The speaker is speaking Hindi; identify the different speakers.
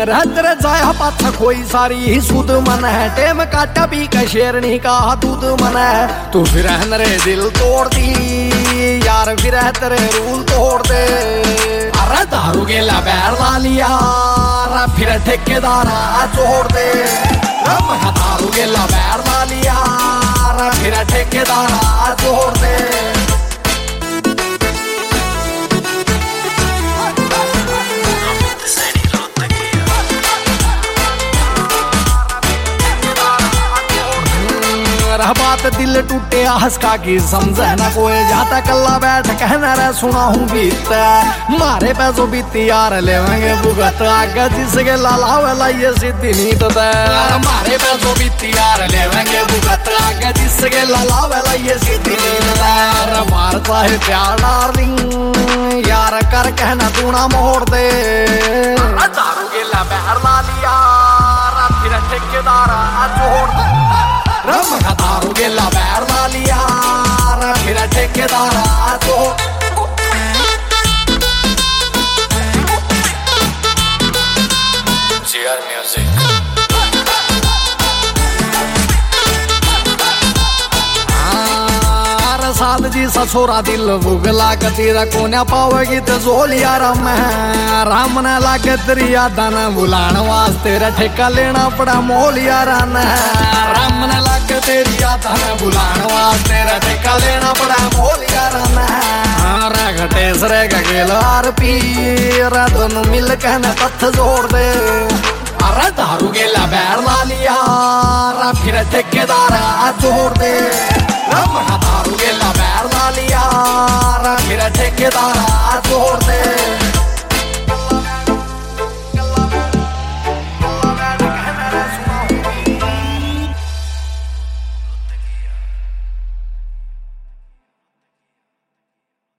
Speaker 1: तेरे जाया पाथा कोई सारी ही सुध मन है टेम काटा भी का शेरनी का दूध मन है तू फिर रे दिल तोड़ दी यार फिर तेरे रूल तोड़ दे अरे दारू गेला बैर ला लिया फिर ठेकेदारा छोड़ दे दारू गेला बैर ला लिया फिर ठेकेदारा छोड़ दे बात दिल टूटे हंसका की समझे ना कोई जाता कल्ला बैठ कहना रे सुना हूँ बीत मारे पैसों बीती यार लेवेंगे भुगत आगे जिसके लाला वाला ये सीधी नीत मारे पैसों बीती यार लेवेंगे भुगत आगे जिसके लाला वाला ये सीधी नीत मार चाहे प्यार डार्लिंग यार कर कहना तू ना मोड़ दे दारू गेला बहर ला लिया फिर ठेकेदारा छोड़ दे दारू गेला बैर ला लिया फिर ठेकेदारा छोड़
Speaker 2: GR Music
Speaker 1: साध जी ससुरा दिल भुगला कतीरा कोन्या पावेगी तो जोलिया राम ने लागे तेरी यादा न बुलान वास्ते रे ठेका लेना पड़ा मोलिया राम ने लागे तेरी यादा न बुलान वास्ते रे ठेका लेना पड़ा मोलिया रे घटेस रे गेलार पी रे दोनों मिल कहने तथ जोड़ दे अरे दारू गेला बैर ला लिया फिर ठेकेदारा छोड़ दे दारू गेला बैर ला लिया फिर ठेकेदारा छोड़